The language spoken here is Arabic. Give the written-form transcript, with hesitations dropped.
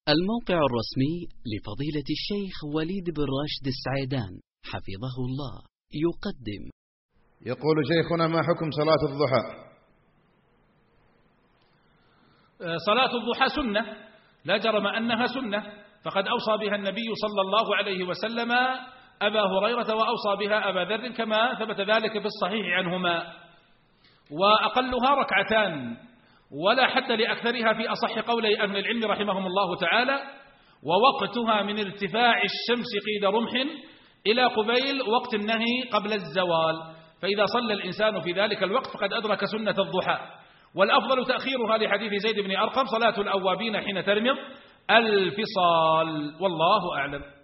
الموقع الرسمي لفضيلة الشيخ وليد بن راشد السعيدان حفظه الله يقدم. يقول شيخنا: ما حكم صلاة الضحى؟ صلاة الضحى سنة، لا جرم أنها سنة، فقد أوصى بها النبي صلى الله عليه وسلم أبا هريرة وأوصى بها أبا ذر كما ثبت ذلك في الصحيح عنهما، وأقلها ركعتان ولا حد لأكثرها في أصح قولي أهل العلم رحمهم الله تعالى، ووقتها من ارتفاع الشمس قيد رمح إلى قبيل وقت النهي قبل الزوال، فإذا صلى الإنسان في ذلك الوقت فقد أدرك سنة الضحى. والأفضل تأخيرها لحديث زيد بن أرقم: صلاة الأوابين حين ترمض الفصال، والله أعلم.